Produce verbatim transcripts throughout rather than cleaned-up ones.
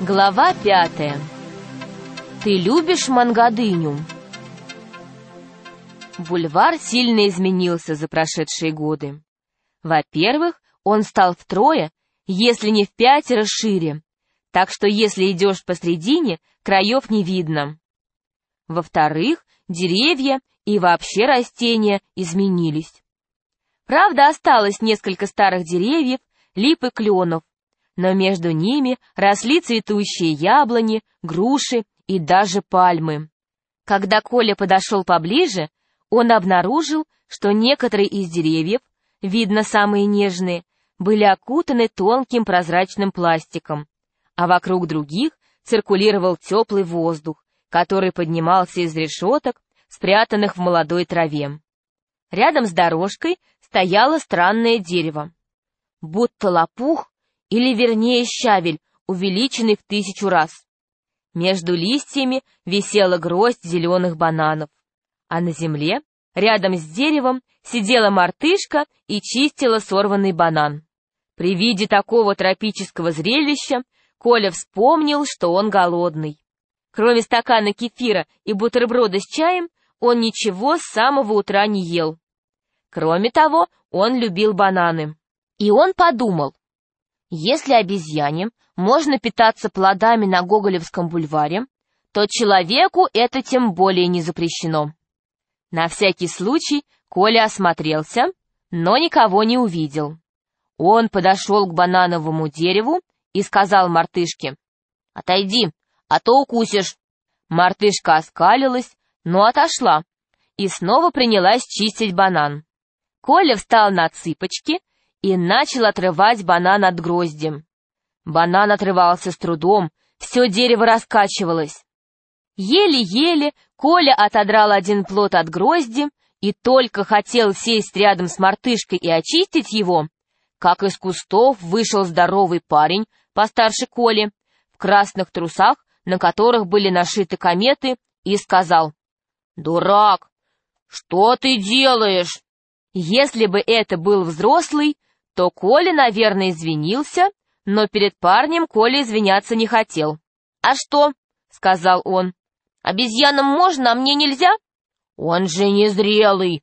Глава пятая. Ты любишь мангадыню? Бульвар сильно изменился за прошедшие годы. Во-первых, он стал втрое, если не в пятеро шире, так что если идешь посредине, краев не видно. Во-вторых, деревья и вообще растения изменились. Правда, осталось несколько старых деревьев, лип и кленов, но между ними росли цветущие яблони, груши и даже пальмы. Когда Коля подошел поближе, он обнаружил, что некоторые из деревьев, видно самые нежные, были окутаны тонким прозрачным пластиком, а вокруг других циркулировал теплый воздух, который поднимался из решеток, спрятанных в молодой траве. Рядом с дорожкой стояло странное дерево, будто лопух, или вернее щавель, увеличенный в тысячу раз. Между листьями висела гроздь зеленых бананов, а на земле, рядом с деревом, сидела мартышка и чистила сорванный банан. При виде такого тропического зрелища Коля вспомнил, что он голодный. Кроме стакана кефира и бутерброда с чаем, он ничего с самого утра не ел. Кроме того, он любил бананы. И он подумал, если обезьяне можно питаться плодами на Гоголевском бульваре, то человеку это тем более не запрещено. На всякий случай Коля осмотрелся, но никого не увидел. Он подошел к банановому дереву и сказал мартышке: «Отойди, а то укусишь». Мартышка оскалилась, но отошла и снова принялась чистить банан. Коля встал на цыпочки и начал отрывать банан от грозди. Банан отрывался с трудом, все дерево раскачивалось. Еле-еле Коля отодрал один плод от грозди и только хотел сесть рядом с мартышкой и очистить его, как из кустов вышел здоровый парень, постарше Коли, в красных трусах, на которых были нашиты кометы, и сказал: «Дурак, что ты делаешь?» Если бы это был взрослый, то Коля, наверное, извинился, но перед парнем Коля извиняться не хотел. «А что?» — сказал он. «Обезьянам можно, а мне нельзя?» «Он же незрелый.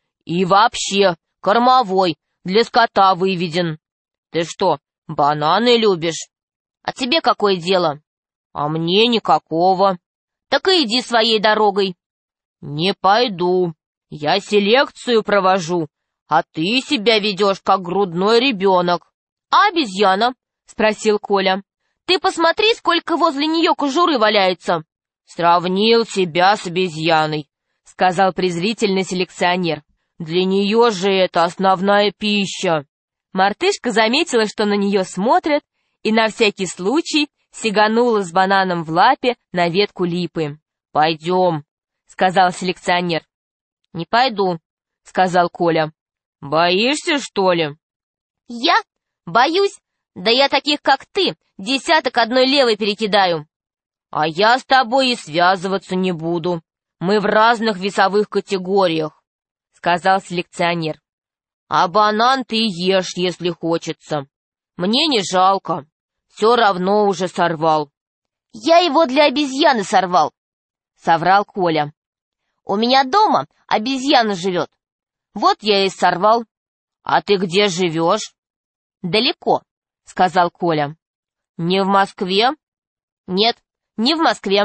И вообще, кормовой, для скота выведен. Ты что, бананы любишь?» «А тебе какое дело?» «А мне никакого». «Так и иди своей дорогой». «Не пойду. Я селекцию провожу, а ты себя ведешь, как грудной ребенок». «А обезьяна?» — спросил Коля. «Ты посмотри, сколько возле нее кожуры валяется». «Сравнил себя с обезьяной», — сказал презрительный селекционер. «Для нее же это основная пища». Мартышка заметила, что на нее смотрят, и на всякий случай сиганула с бананом в лапе на ветку липы. «Пойдем», — сказал селекционер. «Не пойду», — сказал Коля. «Боишься, что ли?» «Я? Боюсь? Да я таких, как ты, десяток одной левой перекидаю». «А я с тобой и связываться не буду. Мы в разных весовых категориях», — сказал селекционер. «А банан ты ешь, если хочется. Мне не жалко. Все равно уже сорвал». «Я его для обезьяны сорвал», — соврал Коля. «У меня дома обезьяна живет. Вот я и сорвал». «А ты где живешь?» «Далеко», — сказал Коля. «Не в Москве?» «Нет, не в Москве».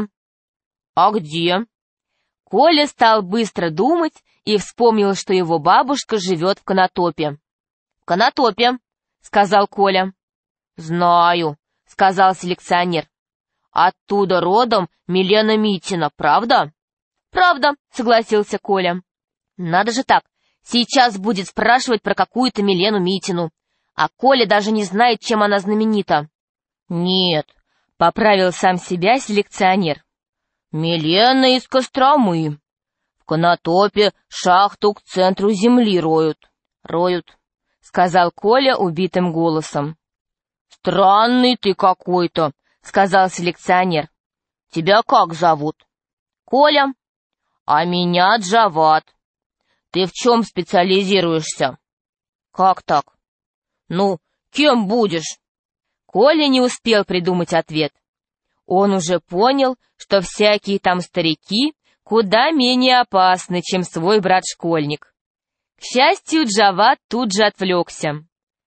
«А где?» Коля стал быстро думать и вспомнил, что его бабушка живет в Конотопе. «В Конотопе», — сказал Коля. «Знаю», — сказал селекционер. «Оттуда родом Милена Митина, правда?» «Правда», — согласился Коля. «Надо же так, сейчас будет спрашивать про какую-то Милену Митину, а Коля даже не знает, чем она знаменита». «Нет», — поправил сам себя селекционер. «Милена из Костромы. В Конотопе шахту к центру земли роют». «Роют», — сказал Коля убитым голосом. «Странный ты какой-то», — сказал селекционер. «Тебя как зовут?» «Коля». «А меня Джават. Ты в чем специализируешься?» «Как так?» «Ну, кем будешь?» Коля не успел придумать ответ. Он уже понял, что всякие там старики куда менее опасны, чем свой брат-школьник. К счастью, Джавад тут же отвлекся.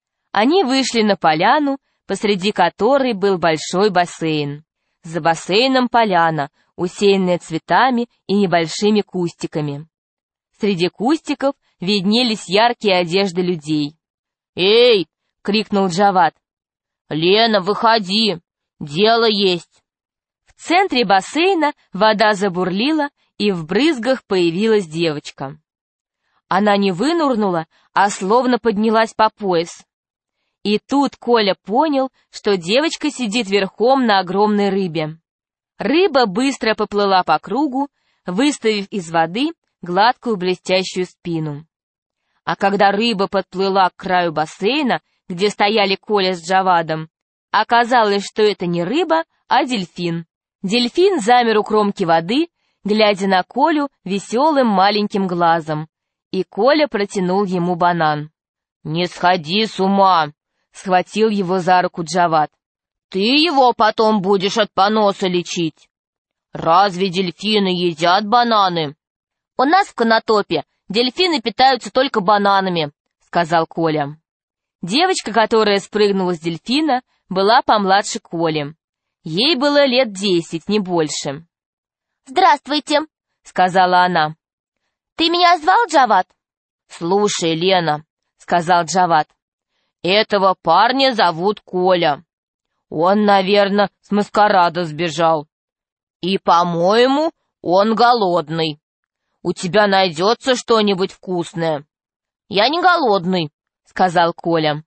Они вышли на поляну, посреди которой был большой бассейн. За бассейном поляна, усеянная цветами и небольшими кустиками. Среди кустиков виднелись яркие одежды людей. «Эй!» — крикнул Джавад. «Лена, выходи! Дело есть!» В центре бассейна вода забурлила, и в брызгах появилась девочка. Она не вынурнула, а словно поднялась по пояс. И тут Коля понял, что девочка сидит верхом на огромной рыбе. Рыба быстро поплыла по кругу, выставив из воды гладкую блестящую спину. А когда рыба подплыла к краю бассейна, где стояли Коля с Джавадом, оказалось, что это не рыба, а дельфин. Дельфин замер у кромки воды, глядя на Колю веселым маленьким глазом, и Коля протянул ему банан. «Не сходи с ума!» — схватил его за руку Джавад. «Ты его потом будешь от поноса лечить. Разве дельфины едят бананы?» «У нас в Конотопе дельфины питаются только бананами», — сказал Коля. Девочка, которая спрыгнула с дельфина, была помладше Коли. Ей было лет десять, не больше. «Здравствуйте», — сказала она. «Ты меня звал, Джавад?» «Слушай, Лена», — сказал Джавад, — «этого парня зовут Коля. Он, наверное, с маскарада сбежал. И, по-моему, он голодный. У тебя найдется что-нибудь вкусное?» «Я не голодный», — сказал Коля.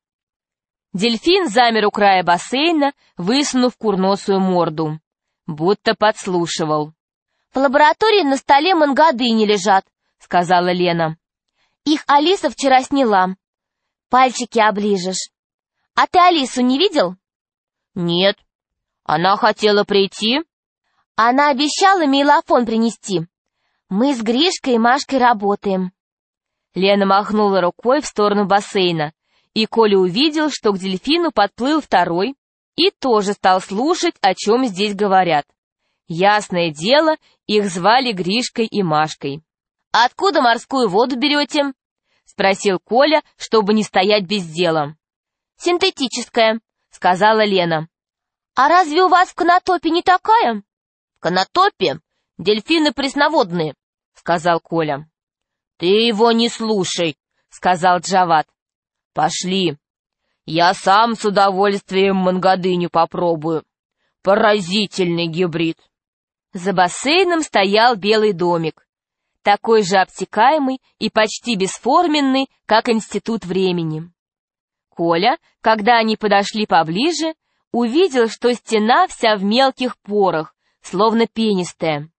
Дельфин замер у края бассейна, высунув курносую морду, будто подслушивал. «В лаборатории на столе мангадыни лежат», — сказала Лена. «Их Алиса вчера сняла. Пальчики оближешь. А ты Алису не видел?» «Нет. Она хотела прийти?» «Она обещала мейлофон принести. Мы с Гришкой и Машкой работаем». Лена махнула рукой в сторону бассейна, и Коля увидел, что к дельфину подплыл второй и тоже стал слушать, о чем здесь говорят. Ясное дело, их звали Гришкой и Машкой. «Откуда морскую воду берете?» — спросил Коля, чтобы не стоять без дела. «Синтетическая», — сказала Лена. «А разве у вас в Конотопе не такая?» «В Конотопе дельфины пресноводные», — сказал Коля. «Ты его не слушай», — сказал Джавад. «Пошли. Я сам с удовольствием мангадыню попробую. Поразительный гибрид». За бассейном стоял белый домик, такой же обтекаемый и почти бесформенный, как институт времени. Коля, когда они подошли поближе, увидел, что стена вся в мелких порах, словно пенистая.